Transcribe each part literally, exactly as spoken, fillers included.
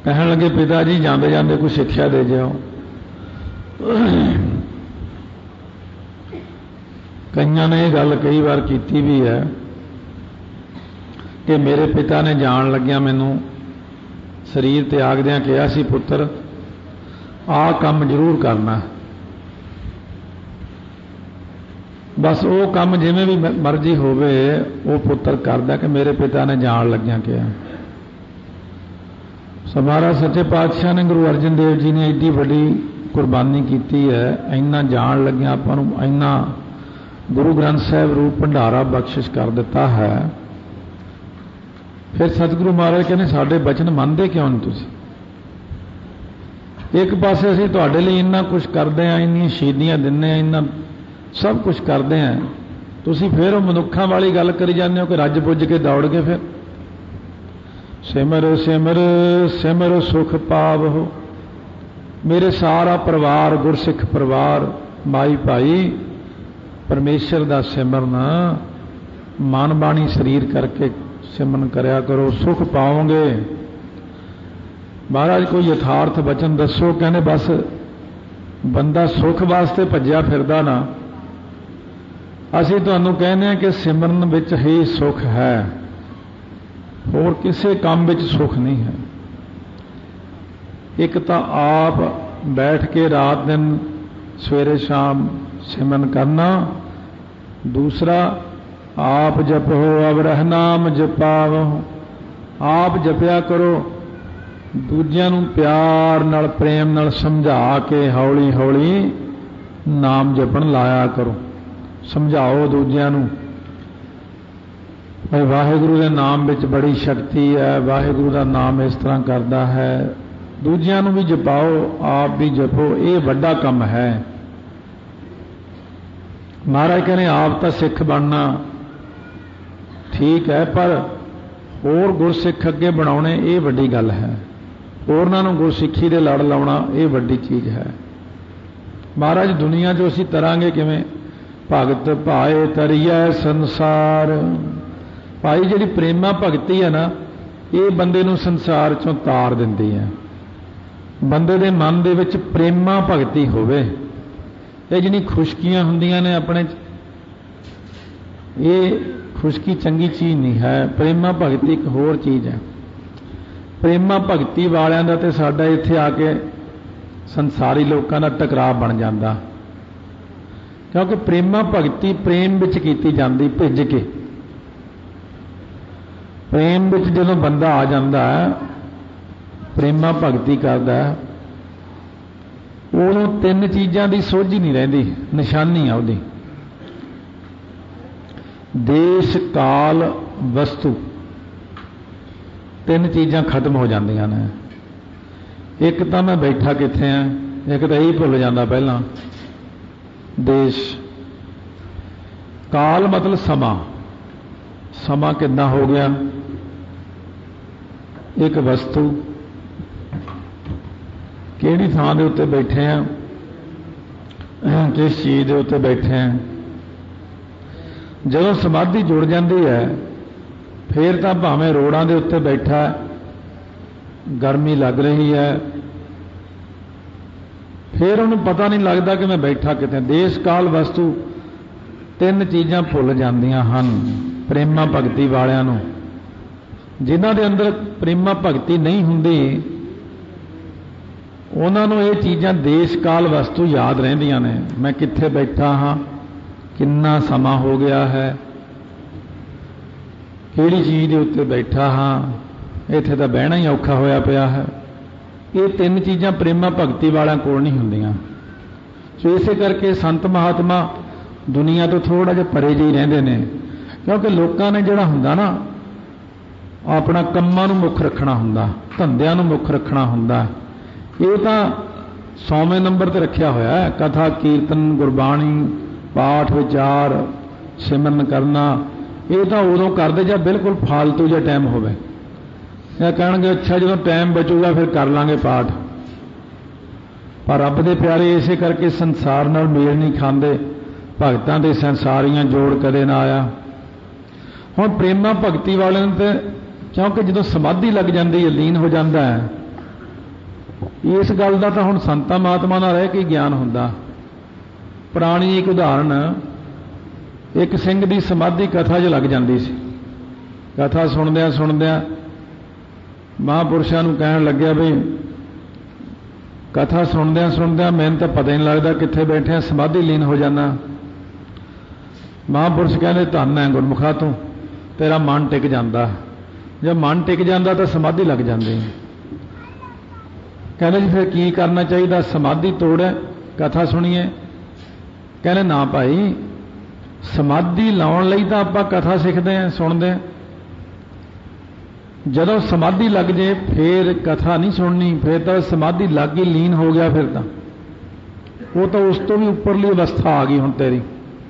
कहन लगे पिता जी जाते जाते कोई शिक्षा दे जाओ। कईयां ने यह गल कई बार की भी है कि मेरे पिता ने जान लग्या मैनू शरीर त्यागद्या कहा सी पुत्र आ काम जरूर करना, बस वो काम जिमें भी मर्जी होवे वो पुत्र करदा कि मेरे पिता ने जान लग्या कहा। सो महाराज सच्चे पातशाह ने गुरु अर्जन देव जी ने एडी बड़ी कुर्बानी की है, इन्ना जान लग्या आपां नूं इन्ना गुरु ग्रंथ साहिब रूप भंडारा बख्शिश कर दिता है। फिर सतगुरु महाराज कहने साडे बचन मनदे क्यों नहीं तुसीं? एक पासे असीं तुहाडे लई इन्ना कुछ करदे हां, इन्नियां शहीदियां दिंदे हां, इन्ना सब कुछ करते हैं, तुसीं फिर मनुखा वाली गल करी जाते हो कि रज पुज के दौड़ के फिर सिमर सिमर सिमर सुख पावो। मेरे सारा परिवार गुरसिख परिवार माई भाई परमेश्वर दा सिमरन मन बाणी शरीर करके सिमरन करया करो, सुख पाओगे। महाराज कोई यथार्थ वचन दसो। कहने बस बंदा सुख वास्ते भज्या फिरदा ना, असीं तुहानूं कहने हैं कि सिमरन विच ही सुख है, होर किसी काम विच सुख नहीं है। एक तो आप बैठ के रात दिन सवेरे शाम सिमरन करना, दूसरा आप जपो अवरह नाम जपावो, आप जपया करो, दूजियां नूं प्यार नाल प्रेम नाल समझा के हौली हौली नाम जपण लाया करो। समझाओ दूजियां नूं भाई वाहिगुरु के नाम विच बड़ी शक्ति है, वाहिगुरु का नाम इस तरह करता है, दूजियां नूं भी जपाओ आप भी जपो, ये वड्डा काम है। महाराज कहने आप तो सिख बनना ठीक है, पर होर गुरसिख अगे बनाने ये वड्डी गल है, होरनां नूं गुरसिखी दे लड़ लाउणा ये वड्डी चीज़ है। महाराज दुनिया जो असीं तरांगे किवें? भगत भाए तरिया संसार। भाई जिहड़ी प्रेमा भगती है ना, ये बंदे नूं संसार चों तार दिंदी है। बंदे दे मन दे विच प्रेमा भगती होवे, ये जिहड़ी खुशकियां हुंदियां ने अपने, ये खुशकी चंगी चीज़ नहीं है। प्रेमा भगती एक होर चीज़ है। प्रेमा भगती वालियां दा ते साडा इत्थे आके संसारी लोकां दा टकराव बन जांदा, क्योंकि प्रेमा भगती प्रेम विच कीती जांदी भिज के। प्रेम विच जदों बंदा आ जांदा है, प्रेमा भगती करदा है, उदों तीन चीज़ां दी सोझ ही नहीं रहिंदी, निशानी आ उहदी। देश काल वस्तु तीन चीज़ां खत्म हो जांदियां ने। एक तो मैं बैठा कित्थे हां, एक तो यही भुल जांदा पहलां। देश काल मतलब समा, समा कितना हो गया। एक वस्तु किहड़ी थां दे उत्ते बैठे हैं, किस चीज़ दे उत्ते बैठे हैं। जदों समाधि जुड़ जाती है फिर तो भावें रोड़ां दे उत्ते बैठा, गर्मी लग रही है, फिर उन्हें पता नहीं लगता कि मैं बैठा कितने। देश काल वस्तु तीन चीज़ां भुल जांदियां हन प्रेमा भगती वालियां नूं। जिन्हां दे अंदर प्रेमा भगती नहीं हुंदी उन्हां नूं ये चीज़ां देश काल वस्तु याद रहिंदियां ने। मैं कित्थे बैठा हाँ, किन्ना समा हो गया है, किहड़ी चीज़ दे उत्ते बैठा हाँ, इत्थे तां बहना ही औखा होया पिया है। ये तीन चीज़ां प्रेमा भगती वालियां कोल नहीं हुंदियां। सो इसे करके संत महात्मा दुनिया तो थोड़ा जिहा परे जी रहिंदे ने, क्योंकि लोकां ने जिहड़ा हुंदा ना अपना कंमां नूं मुख रखना हुंदा, धंधिआं नूं मुख रखना हुंदा। ये तां सौवें नंबर ते रखिया होया है। कथा कीर्तन गुरबाणी पाठ विचार सिमरन करना ये तां उदों करदे जब बिल्कुल फालतू जिहा टाइम होवे, या कहणगे अच्छा जो टाइम बचूगा फिर कर लांगे पाठ। पर रब दे प्यारे इसे करके संसार नाल मेल नहीं खांदे, भगतां दे संसारियां जोड़ कदे ना आया। हुण प्रेमा भगती वाले ते क्योंकि जो समाधि लग जाती है, लीन हो जाता है, इस गल का तो हुण संतां महात्मा नाल रह के ज्ञान हुंदा। पुरानी एक उदाहरण, एक सिंह की समाधि कथा च लग जाती सी। कथा सुनदिया सुनदिया महापुरुषों नूं कहण लग्या भी कथा सुनदिया सुनदिया मैनूं तां पता ही नहीं लगता कित्थे बैठे समाधि लीन हो जाना। महापुरुष कहते धन है गुरमुखा तूं, तेरा मन टिक जाता। जब मन टिक जाता तो समाधि लग जाती। कहते जी फिर की करना चाहिए? समाधि तोड़ कथा सुनीए। कहने ना भाई, समाधि लाउण लई तां आपां कथा सीखते हैं सुनते हैं। जदों समाधि लग जाए फिर कथा नहीं सुननी, फिर तो समाधि लग गई, लीन हो गया, फिर तो वो तो उस तो भी उपरली अवस्था आ गई हुण तेरी।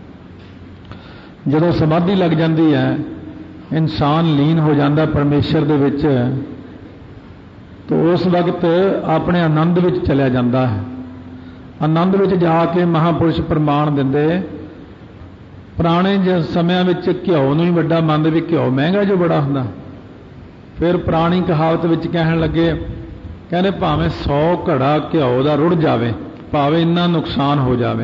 जदों समाधि लग जाती है इंसान लीन हो जाता परमेश्वर दे विच, तो उस वक्त अपने आनंद विच चलिया जाता है। आनंद विच जाके महापुरुष प्रमाण दिंदे। पुराने समयां विच घिओ नूं ही वड्डा मंनदे भी घिओ महंगा जो बड़ा हुंदा। फिर पुरानी कहावत विच कहण लगे, कहने भावें सौ घड़ा घिओ दा रुड़ जावे, भावें इन्ना नुकसान हो जावे।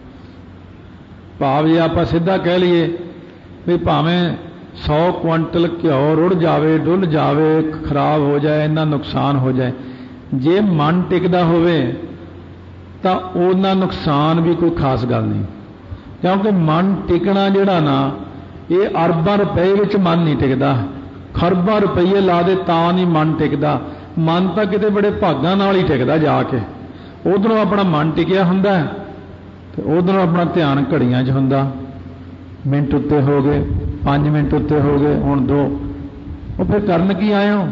भाव जे आपां सीधा कह लीए भी भावें सौ क्विंटल घिओ रुड़ जावे, डुल जावे, खराब हो जाए, इन्ना नुकसान हो जाए, जे मन टिकदा होवे तां उन्ना नुकसान भी कोई खास गल नहीं। क्योंकि मन टिकना जिहड़ा ना, ये अरबां रुपए विच मन नहीं टिकदा। खरबां रुपये ला दे तां नहीं मन टिकदा। मन तां किते बड़े भागां नाल ही टिकदा जाके। उधरों अपना मन टिकिया हुंदा ते उधरों अपना ध्यान घड़ियां च हुंदा। मिनट उत्ते हो गए, पांच मिनट उत्ते हो गए, हुण दो। वो फिर करन की आए हो?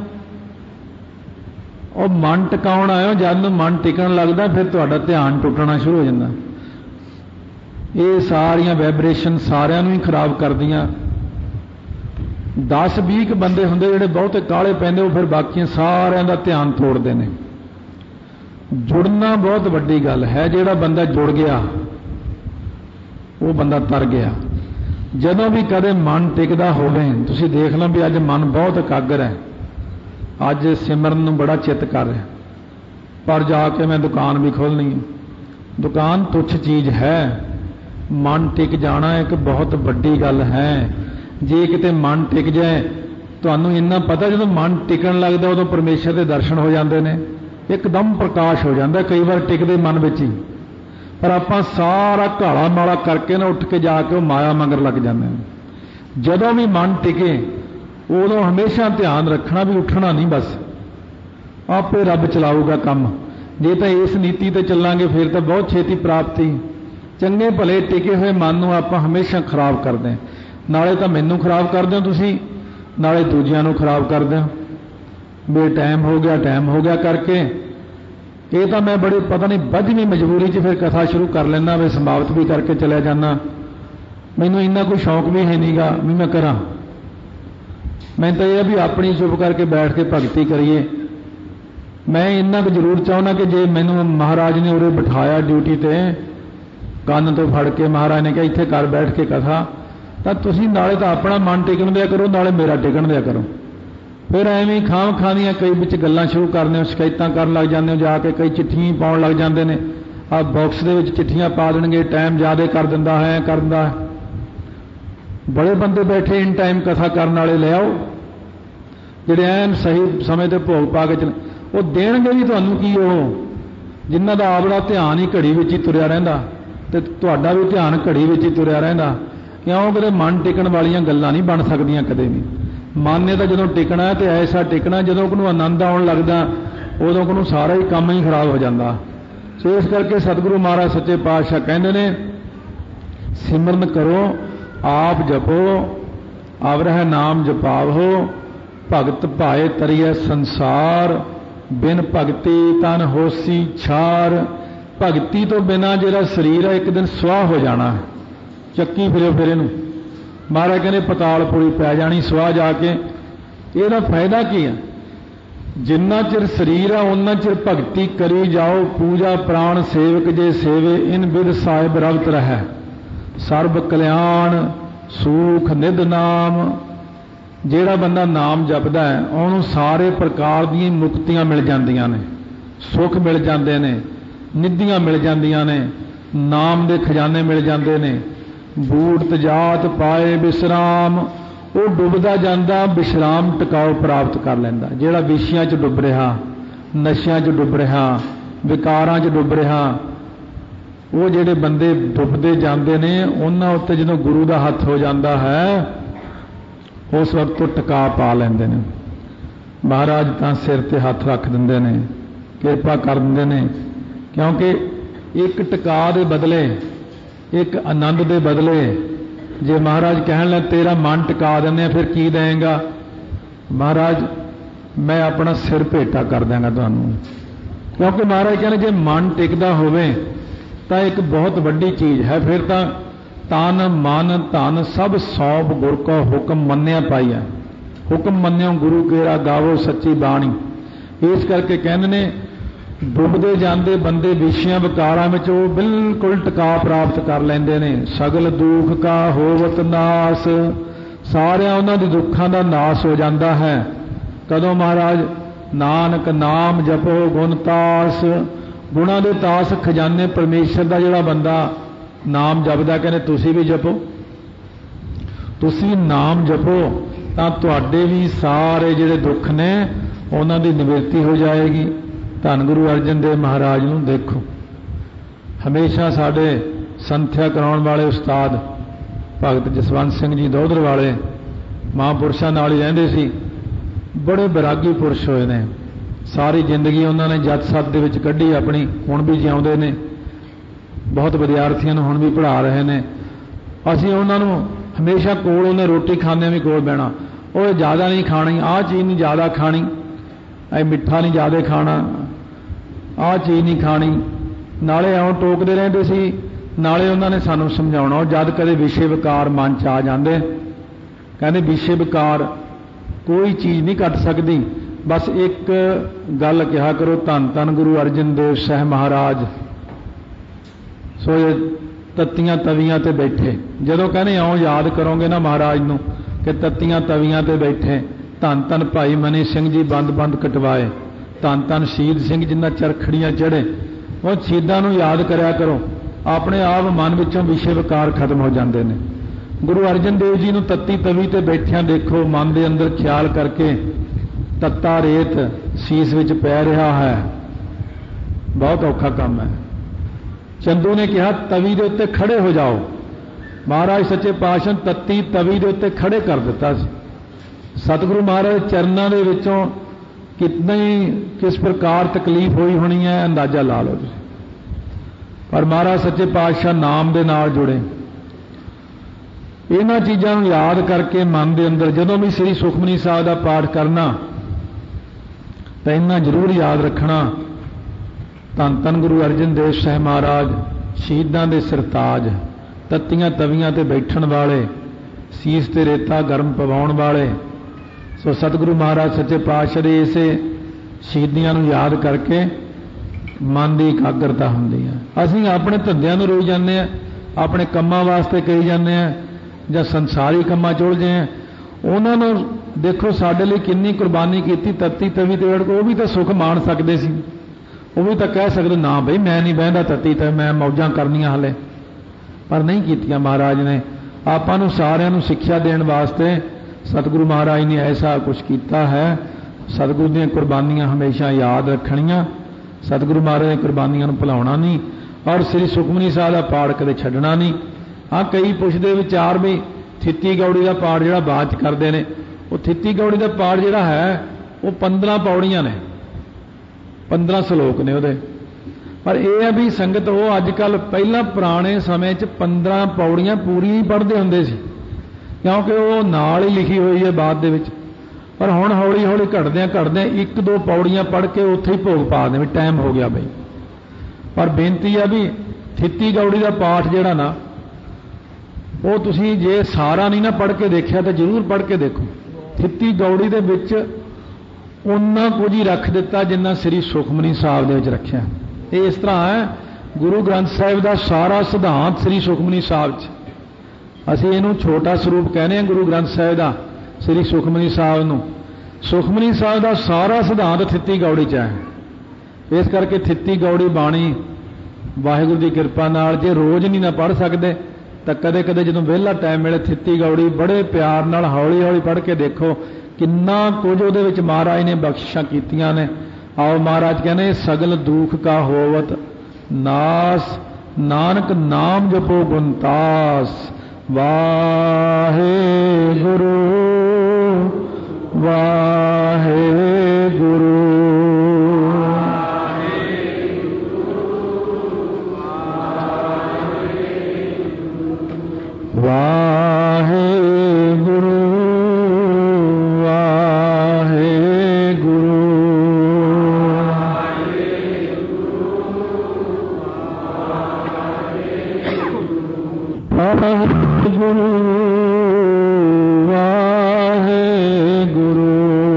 और मन टिकाउण आए हो। जद मन टिकण लगदा फिर तुहाडा ध्यान टुटना शुरू हो जांदा। ये सारियां वैबरेशन सारियां नूं ही खराब करदियां। दस बीस बंदे हुंदे जिहड़े बहुते काले पैंदे, वो फिर बाकी सारियां दा ध्यान तोड़दे ने। जुड़ना बहुत वड्डी गल है। जिहड़ा बंदा जुड़ गया वो बंदा तर गया। जदों भी कदे मन टिकदा होवे, तुसीं देख लो भी अज मन बहुत एकागर है, अज सिमरन नूं बड़ा चित कर रहा, पर जाके मैं दुकान भी खोलनी है। दुकान तुच्छ चीज़ है, मन टिक जाना एक बहुत वड्डी गल है। जे किते मन टिक जाए, तुहानूं इन्ना पता जो मन टिकन लगता उदों परमेश्वर के दर्शन हो जाते हैं, एकदम प्रकाश हो जाता। कई बार टिकते मन विच ही, पर आपां सारा घाला माला करके ना उठ के जाके वो माया मगर लग जाते हैं। जदों भी मन टिके उदों हमेशा ध्यान रखना भी उठना नहीं, बस आपे रब चलाऊगा काम। जे तो इस नीति ते चलांगे फिर तो बहुत छेती प्राप्ति। चंगे भले टिके हुए मन नूं आपां हमेशा खराब करते हैं। नाले तो मैनू खराब कर दो तुसी, नाले दूजियां नूं खराब कर दो। बे टाइम हो गया टाइम हो गया करके ये तो मैं बड़ी पता नहीं बदमी मजबूरी च फिर कथा शुरू कर लेना, वे समाप्त भी करके चलिया जाना। मैनू इन्ना कोई शौक भी है नहींगा भी मैं करा। मैं तो यह भी अपनी चुप करके बैठ के भगती करिए। मैं इन्ना को जरूर चाहना कि जे मैनू महाराज ने उरे बिठाया ड्यूटी ते, कन्न तो फड़ के महाराज ने कहा इत्थे कर बैठ के कथा, तो तुसीं नाले तो अपना मन टिकन दिया करो, नाले मेरा टिकन दिया करो। फिर एवं खाम खानियां कई विच गल्लां शुरू करने, शिकायतां करन लग जाते हो, जाके कई चिट्ठियां पाउण लग जाते हैं। आ बॉक्स दे विच चिट्ठियां पा देणगे, टाइम ज़्यादा कर दिंदा है कर दिंदा है। बड़े बंदे बैठे इन टाइम कथा करने वाले ले आओ, जिहड़े ऐन सही समय ते भोग पा के चले, वो देणगे भी तुहानूं की वो जिन्हां दा आपदा ध्यान ही घड़ी विच ही तुरिया रहिंदा ते तुहाडा भी ध्यान घड़ी विच ही तुरिया रहिंदा। क्यों? कदे मन टिकण वालियां गल्लां नहीं बन सकदियां कदे भी। मन ने तो जदों टिकना तो ऐसा टिकना, जदों को आनंद आउण लगदा उदों को सारा ही काम ही खराब हो जाता। सो इस करके सतगुरु महाराज सच्चे पातशाह कहते ने, सिमरन करो आप जपो, आवरह नाम जपावो, भगत भाए तरिए संसार, बिन भगती तन होसी छार। भगती तो बिना जिहड़ा शरीर है एक दिन सुआह हो जाना, चक्की फिरो फिर इनू महाराज कहने पतालपुरी पै जानी सुआह जाके। ਇਹਦਾ फायदा की है? जिन्ना चिर शरीर है उन्ना चिर भगती करी जाओ, पूजा प्राण सेवक जे सेवे, इन विद साहिब रवत रहे, सर्ब कल्याण सुख निध नाम। जेड़ा बंदा नाम जपदा है उन्होंने सारे प्रकार दी मुक्तियां मिल जांदियां ने। सुख मिल जाते ने, निधियां मिल जांदियां ने, नाम दे खजाने मिल जाते ने। बूट जात पाए विश्राम, वो डुबदा जांदा विश्राम टिकाऊ प्राप्त कर लैंदा। जिहड़ा विषयां च डुब रहा, नशियां च डुब रहा, विकारां च डुब रहा, वो जिहड़े बंदे डुबदे जांदे ने उन्हां उत्ते जदों गुरु दा हत्थ हो जाता है उस वक्त तो टिका पा लैंदे ने। महाराज तां सिर ते हत्थ रख दिंदे ने, किरपा कर दिंदे ने, क्योंकि एक टिका दे बदले, एक आनंद दे बदले जे महाराज कहण लगे तेरा मन टिका देने फिर की देंगा? महाराज मैं अपना सिर भेटा कर देंगा तुहानूं। क्योंकि महाराज कहने जे मन टिकदा होवे तां एक बहुत वड्डी चीज़ है। फिर तां तन मन धन सब सौंप गुर को हुक्म मन्निया पाईया। हुक्म मन्नियो गुरु केरा गावो सच्ची बाणी। इस करके कहने ने डुबदे जाते बंदे विषयां विकारां विच वो बिल्कुल टिका प्राप्त कर लेंदे ने। सगल दुख का होवत नास, सारिया उन्हां दे दुखां दा नाश हो जाता है। कदों महाराज? नानक नाम जपो गुण तास, गुणा दे तास खजाने परमेश्वर दा जिहड़ा बंदा नाम जपदा, कहने तुसी भी जपो, तुसी नाम जपो तां तुहाडे भी सारे जिहड़े दुख ने उन्हां दी निवृत्ति हो जाएगी। धन गुरु अर्जन देव महाराज नूं देखो, हमेशा साडे संथ्या कराउण वाले उस्ताद भगत जसवंत सिंह जी दोधर वाले महापुरुषां नाल ही रहिंदे सी। बड़े बैरागी पुरुष होए ने, सारी जिंदगी उन्होंने जत सत दे विच कढ़ी अपनी, हुण भी जिउंदे ने, बहुत विद्यार्थियों नूं हुण भी पढ़ा रहे ने। असीं उन्हां नूं हमेशा कोल, उन्हें रोटी खाने भी कोल बैठना, वो ज़्यादा नहीं खानी, आह चीज़ नहीं ज़्यादा खानी, ऐ मिठा नहीं ज़्यादा खाना, आह चीज़ नहीं खानी, नाले आउं टोकदे रहिंदे सी, नाले उन्होंने सानूं समझाउणा। जद कदे विषय विकार मन च आ जांदे, कहंदे विषय विकार कोई चीज़ नहीं घट सकती, बस एक गल कहा करो, धन धन गुरु अर्जन देव साह महाराज सो तत्तियां तवियां ते बैठे। जदों कहने आओ याद करोगे ना महाराज नूं कि तत्तियां तवियां ते बैठे, धन धन भाई मनी सिंह जी बंद बंद कटवाए, धन धन शहीद सिंह जिन्हां चरखड़ियां चढ़े, वो शहीदां नूं याद करया करो, अपने आप मन विचों विषय विकार खत्म हो जाते हैं। गुरु अर्जन देव जी नूं तत्ती तवी ते बैठिया देखो, मन के अंदर ख्याल करके तत्ता रेत सीस विच पै रहा है, बहुत औखा काम है। चंदू ने कहा तवी के उत्ते खड़े हो जाओ, महाराज सच्चे पातशाह तत्ती तवी के उत्ते खड़े कर दिता। सतगुरु महाराज चरणों के विचों कितनी किस प्रकार तकलीफ हुई होनी है अंदाजा ला लो तुसीं। पर महाराज सच्चे पातशाह नाम दे नाल जुड़े, इन्हां चीज़ां नूं याद करके मन के अंदर जदों भी श्री सुखमनी साहिब का पाठ करना तो इन्ना जरूर याद रखना, धन धन गुरु अर्जन देव साहिब महाराज शहीदां दे सरताज, तत्तियां तवियां ते बैठण वाले, सीस ते रेता गर्म पवाउण वाले। सो सतगुरु महाराज सच्चे पातशाह दे इसे शहीदियां नूं याद करके मन की एकाग्रता हुंदी है। असीं अपने धंधिਆਂ ਨੂੰ रोई जाने, अपने ਕੰਮਾਂ वास्ते कही जाने, ਜਾਂ संसारी ਕੰਮਾਂ ਚ ਉਲਝੇ हैं। ਉਹਨਾਂ ਨੂੰ देखो साडे लिए किन्नी कुर्बानी की, तत्ती तवी ते वो भी तो सुख मान सकते सी, वो भी तो कह सकते ना बई मैं नहीं बहदा तत्ती ते मैं मौजां करनियां हाले, पर नहीं कीतियां। महाराज ने आपां नूं सारिआं नूं सिक्ख्या देण वास्ते सतगुरु महाराज ने ऐसा कुछ किया है। सतगुरु दीआं कुर्बानियां हमेशा याद रखणियां, सतगुरु महाराज ने कुर्बानियां नूं भुलाउणा नहीं, और श्री सुखमनी साहिब का पाठ कदे छड्डना नहीं। हाँ कई पुछदे विचार भी थित्ती गौड़ी का पाठ जिहड़ा बाद च करदे ने, वो थित्ती गौड़ी का पाठ जिहड़ा है वो पंद्रह पौड़ियां ने, पंद्रह सलोक ने उहदे। पर यह है भी संगत वो अजकल पहला पुराने समय च पंद्रह पौड़ियां पूरी ही पढ़ते हुंदे सी, क्योंकि वो नाल ही लिखी हुई है बाद दे विच। पर हुण हौली हौली घटदियां घटदियां एक दो पौड़ियां पढ़ के उत्थे ही भोग पा दे, टाइम हो गया बई। पर बेनती है भी थित्ती गौड़ी का पाठ जिहड़ा ना वो तुसीं जे सारा नहीं ना पढ़ के देखिया तो जरूर पढ़ के देखो। थित्ती गौड़ी दे विच उन्ना कुछ ही रख दिता जिन्ना श्री सुखमनी साहिब दे विच रखिया। ये इस तरह है गुरु ग्रंथ साहिब का सारा सिद्धांत श्री सुखमनी साहिब च, असीं इहनूं छोटा स्वरूप कहने गुरु ग्रंथ साहिब का, श्री सुखमनी साहिब नूं। सुखमनी साहिब का सारा सिद्धांत थित्ती गौड़ी च है। इस करके थित्ती गौड़ी बाणी वाहिगुरू की कृपा नाल जे रोज़ नहीं ना पढ़ सकते तो कदे कदे जो वेला टाइम मिले थित्ती गौड़ी बड़े प्यार नाल हौली हौली पढ़ के देखो किन्ना कुछ उहदे विच महाराज ने बख्शिशां कीतियां ने। आओ महाराज कहने सगल दुख का होवत नास नानक नाम जपो गुणतास वाहे गुरु वाहे गुरु वाहे गुरु वाहे गुरु वाहे गुरु वाहे गुरु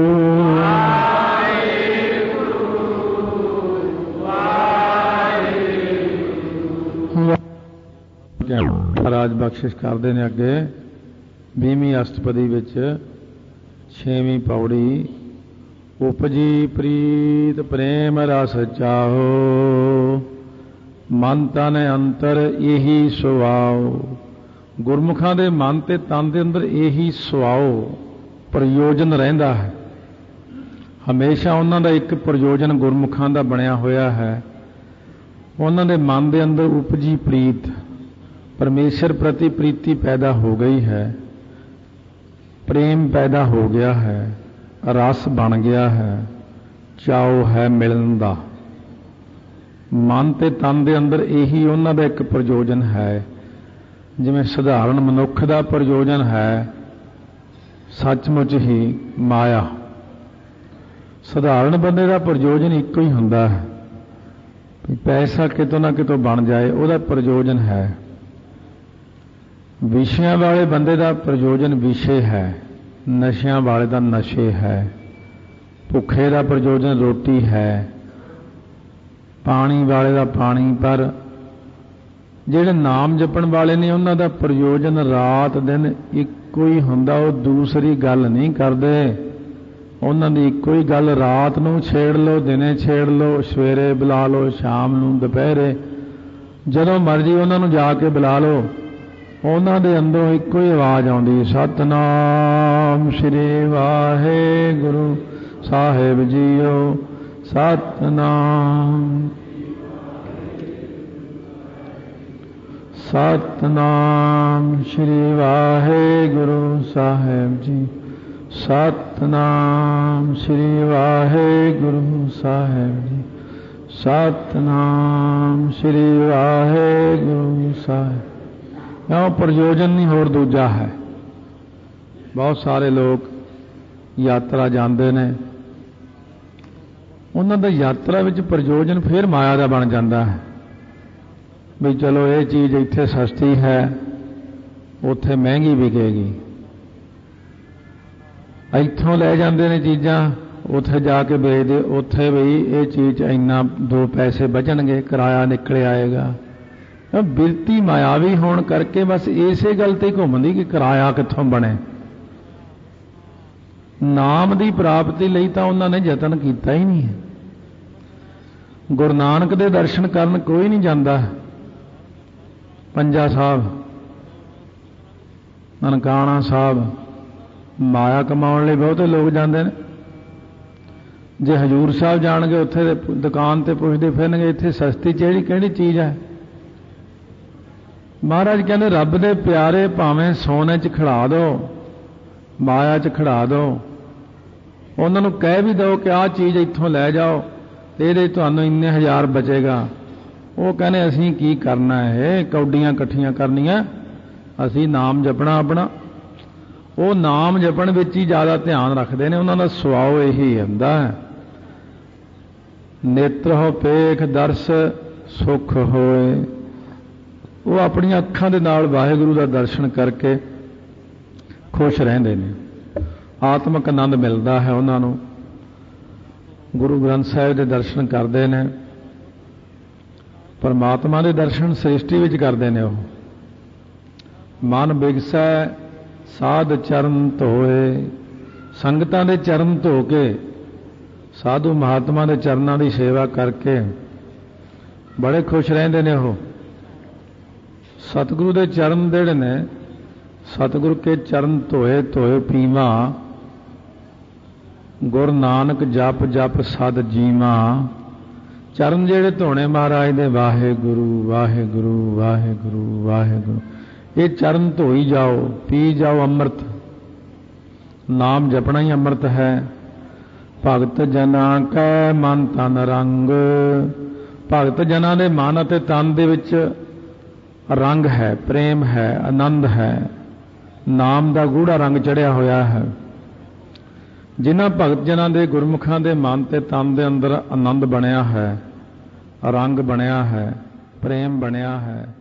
महाराज बख्शिश करते हैं अगे बीवीं अष्टपदी विच छेवीं पौड़ी उपजी प्रीत प्रेम रस चाहो मन तन अंतर यही सुवाओ। गुरमुखां दे मन ते तन दे अंदर यही सुवाओ प्रयोजन रहिंदा है। हमेशा उन्हां दा एक प्रयोजन गुरमुखां दा बनिया होया है। उन्हां दे मन दे अंदर उपजी प्रीत परमेश्वर प्रति प्रीति पैदा हो गई है, प्रेम पैदा हो गया है, रस बन गया है, चाओ है मिलन दा। मन ते तन दे अंदर यही उन्हां दा एक प्रयोजन है। जिवें सधारण मनुख दा प्रयोजन है सचमुच ही माया, सधारण बंदे दा प्रयोजन इक्को ही हुंदा है, पैसा कितों ना कितों बन जाए उहदा प्रयोजन है। विषयां वाले बंदे दा प्रयोजन विषय है, नशियां वाले दा नशे है, भुखे दा प्रयोजन रोटी है, पानी वाले दा पानी। पर जिहड़े नाम जपण वाले ने उन्हां दा प्रयोजन रात दिन इक्को ही हुंदा, वो दूसरी गल नहीं करदे। उन्हां दी इक्को ही गल, रात नूं छेड़ लो, दिने छेड़ लो, सवेरे बुला लो, शाम नूं, दुपहरे, जदों मर्जी उन्हां नूं जाके बुला लो। उन्हां दे अंदरों इक्को ही आवाज़ आउंदी, सतनाम श्री वाहिगुरू साहिब जीओ, सतनाम सतनाम श्री वाहिगुरू साहिब जी, सतनाम श्री वाहिगुरू साहिब जी, सतनाम श्री वाहिगुरू साहिब। क्यों प्रयोजन नहीं होर दूजा है। बहुत सारे लोग यात्रा जाते हैं, उन्होंने यात्रा विच प्रयोजन फिर माया का बन जाता है भी चलो ये चीज़ इत्थे सस्ती है उत्थे महंगी विकेगी, इत्थों ले जाते हैं चीज़ां उत्थे जाके बेचते, उत्थे भी ये चीज़ इन्ना दो पैसे बचणगे, किराया निकले आएगा। बिरती मायावी होने करके बस इसे गल ते घूमदी कि किराया कित्थों बने। नाम की प्राप्ति लई तां उन्होंने यतन किया ही नहीं है। गुरु नानक दे दर्शन करन कोई नहीं जाता। पंजा साहब, ननकाणा साहब माया कमाउण लई बहुते लोग जाते हैं। जे हजूर साहब जाणगे उत्थे दुकान ते पुछदे फिरनगे इत्थे सस्ती चीज़ किहड़ी चीज़ है। महाराज कहते रब दे प्यारे भावें सोने च खड़ा दो, माया च खड़ा दो, उन्होंने कह भी दो कि आ चीज़ इत्थों लै जाओ, ये तुहानूं इन्ने हज़ार बचेगा। वो कहने असीं की करना है, कौडियां इकट्ठियां करनियां, असीं नाम जपना अपना। वो नाम जपण विच ही ज़्यादा ध्यान रखते हैं, उन्होंने सुभाव यही हुंदा है। नेत्र हो पेख दर्श सुख होए, वो अपनी अखां दे नाल वाहिगुरू दा दर्शन करके खुश रहंदे ने, आत्मक आनंद मिलता है उन्होंने। गुरु ग्रंथ साहिब के दर्शन करते हैं, परमात्मा के दर्शन सृष्टि विच करते हैं। मन बिगसै साध चरण धोए, संगतां दे चरण धो के साधु महात्मा के चरणों की सेवा करके बड़े खुश रहते ने। वो सतगुरु के चरण जेड़े ने, सतगुरु के चरण धोए धोए पीवा, गुर नानक जप जप सद जीवा। चरण जेड़े धोने महाराज दे, वाहे गुरु वाहे गुरु वाहे गुरु वाहे गुरु। ये चरण धोई जाओ, पी जाओ अमृत। नाम जपना ही अमृत है। भगत जना कै मन तन रंग, भगत जना दे मन अते तन दे विच रंग है, प्रेम है, आनंद है, नाम का गूढ़ा रंग चढ़िया होया है। जिन्हां भगत जना दे गुरमुखां दे मन ते तन दे अंदर आनंद बनया है, रंग बनया है, प्रेम बनया है,